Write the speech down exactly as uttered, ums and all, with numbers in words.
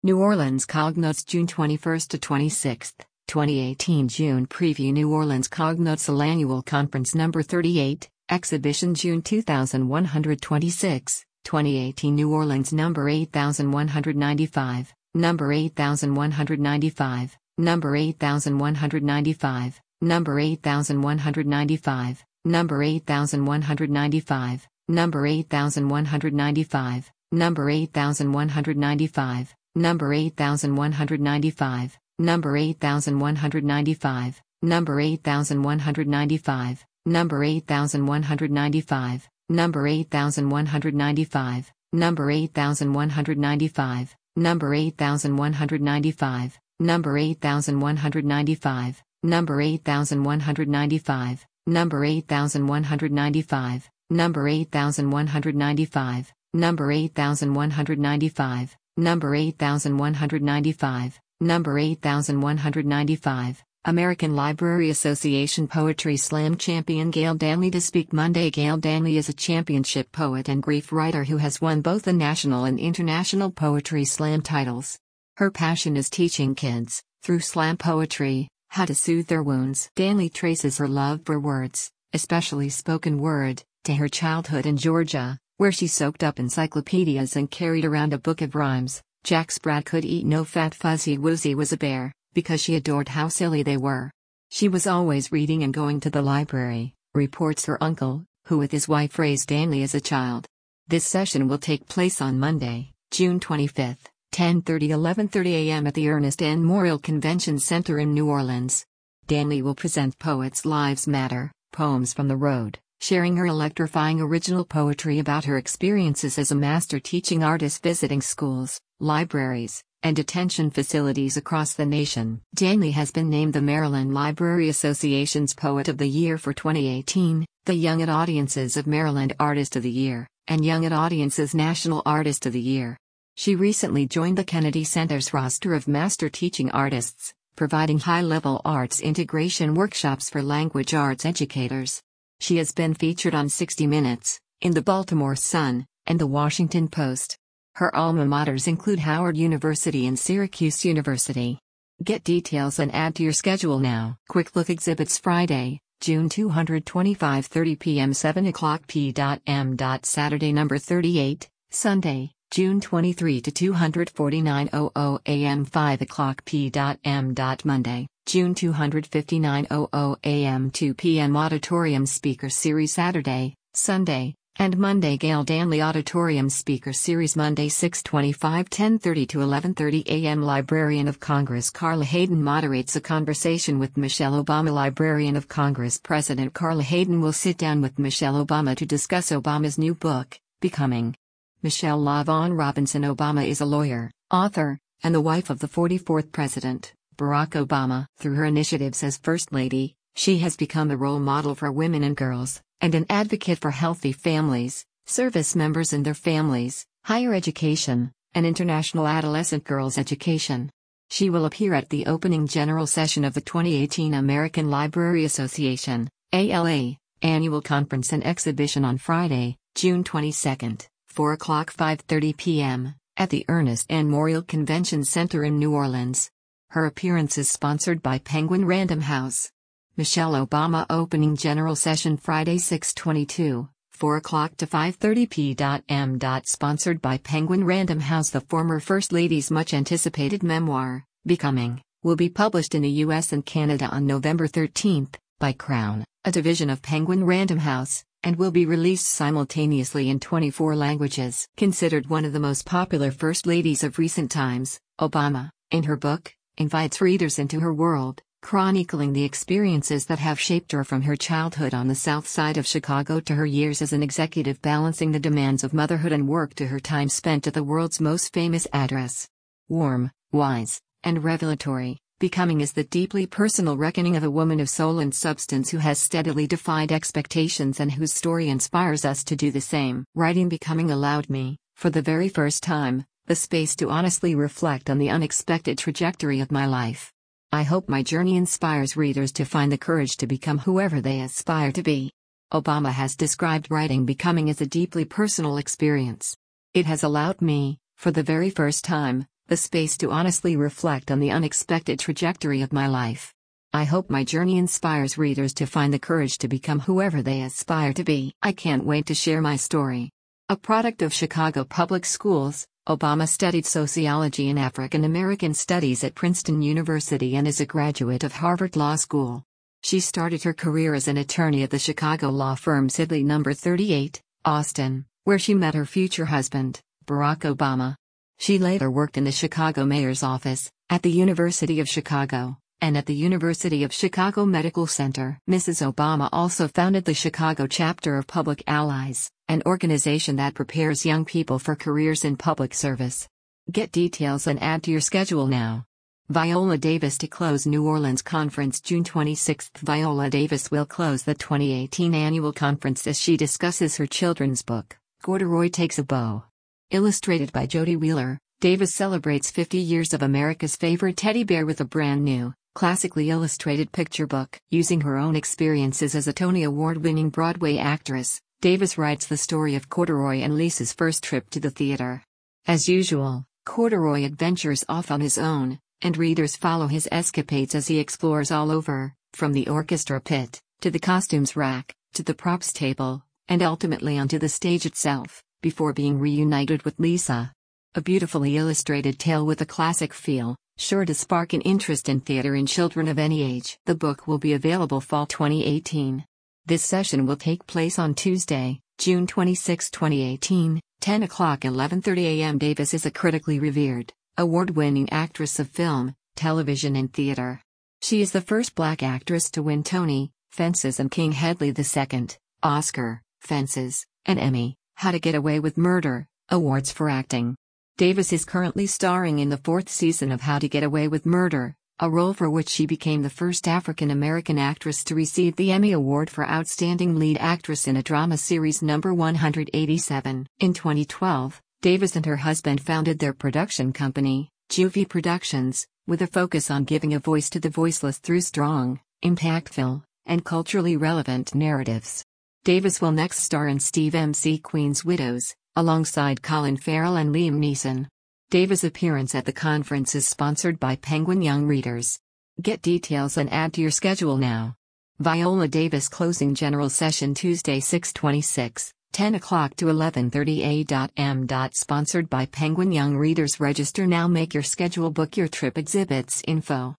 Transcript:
New Orleans Cognotes June twenty-first to twenty-sixth, twenty eighteen June Preview New Orleans Cognotes Annual Conference Number thirty-eight, Exhibition June two thousand one hundred twenty-six, twenty eighteen New Orleans Number eight thousand one hundred ninety-five, Number eight thousand one hundred ninety-five, Number eight thousand one hundred ninety-five, Number eight thousand one hundred ninety-five, Number eight thousand one hundred ninety-five, Number eight thousand one hundred ninety-five, Number eight thousand one hundred ninety-five, Number eight thousand one hundred ninety-five, Number eight thousand one hundred ninety-five, Number eight thousand one hundred ninety-five, Number eight thousand one hundred ninety-five, Number eight thousand one hundred ninety-five, Number eight thousand one hundred ninety-five, Number eight thousand one hundred ninety-five, Number eight thousand one hundred ninety-five, Number eight thousand one hundred ninety-five, Number eight thousand one hundred ninety-five, Number eight thousand one hundred ninety-five, Number eight thousand one hundred ninety-five, Number eight thousand one hundred ninety-five, Number eight thousand one hundred ninety-five, American Library Association Poetry Slam Champion Gail Danley to speak Monday. Gail Danley is a championship poet and grief writer who has won both the national and international Poetry Slam titles. Her passion is teaching kids, through slam poetry, how to soothe their wounds. Danley traces her love for words, especially spoken word, to her childhood in Georgia, where she soaked up encyclopedias and carried around a book of rhymes. Jack Sprat could eat no fat fuzzy woozy was a bear, because she adored how silly they were. She was always reading and going to the library, reports her uncle, who with his wife raised Danley as a child. This session will take place on Monday, June twenty-fifth, ten thirty to eleven thirty a m at the Ernest N. Morial Convention Center in New Orleans. Danley will present Poets Lives Matter, Poems from the Road, sharing her electrifying original poetry about her experiences as a master teaching artist visiting schools, libraries, and detention facilities across the nation. Danley has been named the Maryland Library Association's Poet of the Year for twenty eighteen, the Young at Audiences of Maryland Artist of the Year, and Young at Audiences National Artist of the Year. She recently joined the Kennedy Center's roster of master teaching artists, providing high-level arts integration workshops for language arts educators. She has been featured on sixty minutes, in the Baltimore Sun, and the Washington Post. Her alma maters include Howard University and Syracuse University. Get details and add to your schedule now. Quick Look Exhibits Friday, June second twenty-five thirty p m seven o'clock p m Saturday number thirty-eight, Sunday, June twenty-third to two forty-nine a m five o'clock p m Monday, June two fifty-nine a m two p m Auditorium Speaker Series Saturday, Sunday, and Monday. Gail Danley Auditorium Speaker Series Monday six twenty-five ten thirty to eleven thirty a m Librarian of Congress Carla Hayden moderates a conversation with Michelle Obama. Librarian of Congress President Carla Hayden will sit down with Michelle Obama to discuss Obama's new book, Becoming. Michelle LaVaughn Robinson Obama is a lawyer, author, and the wife of the forty-fourth President, Barack Obama. Through her initiatives as First Lady, she has become a role model for women and girls, and an advocate for healthy families, service members and their families, higher education, and international adolescent girls' education. She will appear at the opening general session of the twenty eighteen American Library Association, A L A, annual conference and exhibition on Friday, June twenty-second, four o'clock five thirty p m, at the Ernest N. Morial Convention Center in New Orleans. Her appearance is sponsored by Penguin Random House. Michelle Obama opening general session Friday six twenty-two, four o'clock to five thirty p m. Sponsored by Penguin Random House. The former First Lady's much-anticipated memoir, Becoming, will be published in the U S and Canada on November thirteenth, by Crown, a division of Penguin Random House, and will be released simultaneously in twenty-four languages. Considered one of the most popular First Ladies of recent times, Obama, in her book, invites readers into her world, chronicling the experiences that have shaped her from her childhood on the south side of Chicago to her years as an executive balancing the demands of motherhood and work to her time spent at the world's most famous address. Warm, wise, and revelatory, Becoming is the deeply personal reckoning of a woman of soul and substance who has steadily defied expectations and whose story inspires us to do the same. Writing Becoming allowed me, for the very first time, the space to honestly reflect on the unexpected trajectory of my life. I hope my journey inspires readers to find the courage to become whoever they aspire to be. Obama has described writing Becoming as a deeply personal experience. It has allowed me, for the very first time, the space to honestly reflect on the unexpected trajectory of my life. I hope my journey inspires readers to find the courage to become whoever they aspire to be. I can't wait to share my story. A product of Chicago Public Schools, Obama studied sociology and African American studies at Princeton University and is a graduate of Harvard Law School. She started her career as an attorney at the Chicago law firm Sidley number thirty-eight, Austin, where she met her future husband, Barack Obama. She later worked in the Chicago mayor's office, at the University of Chicago, and at the University of Chicago Medical Center. Missus Obama also founded the Chicago chapter of Public Allies, an organization that prepares young people for careers in public service. Get details and add to your schedule now. Viola Davis to close New Orleans Conference June twenty-sixth. Viola Davis will close the twenty eighteen annual conference as she discusses her children's book, Corduroy Takes a Bow. Illustrated by Jody Wheeler, Davis celebrates fifty years of America's favorite teddy bear with a brand new, classically illustrated picture book. Using her own experiences as a Tony Award-winning Broadway actress, Davis writes the story of Corduroy and Lisa's first trip to the theater. As usual, Corduroy adventures off on his own, and readers follow his escapades as he explores all over, from the orchestra pit, to the costumes rack, to the props table, and ultimately onto the stage itself, before being reunited with Lisa. A beautifully illustrated tale with a classic feel, sure to spark an interest in theater in children of any age. The book will be available fall twenty eighteen. This session will take place on Tuesday, June twenty-sixth, twenty eighteen, ten o'clock eleven thirty a m Davis is a critically revered, award-winning actress of film, television and theater. She is the first black actress to win Tony, Fences and King Hedley the second, Oscar, Fences, and Emmy, How to Get Away with Murder, awards for acting. Davis is currently starring in the fourth season of How to Get Away with Murder, a role for which she became the first African-American actress to receive the Emmy Award for Outstanding Lead Actress in a Drama Series number one hundred eighty-seven. In twenty twelve, Davis and her husband founded their production company, Juvie Productions, with a focus on giving a voice to the voiceless through strong, impactful, and culturally relevant narratives. Davis will next star in Steve McQueen's Widows, alongside Colin Farrell and Liam Neeson. Davis' appearance at the conference is sponsored by Penguin Young Readers. Get details and add to your schedule now. Viola Davis closing general session Tuesday six twenty-six, ten o'clock to eleven thirty a m Sponsored by Penguin Young Readers. Register now. Make your schedule. Book your trip. Exhibits info.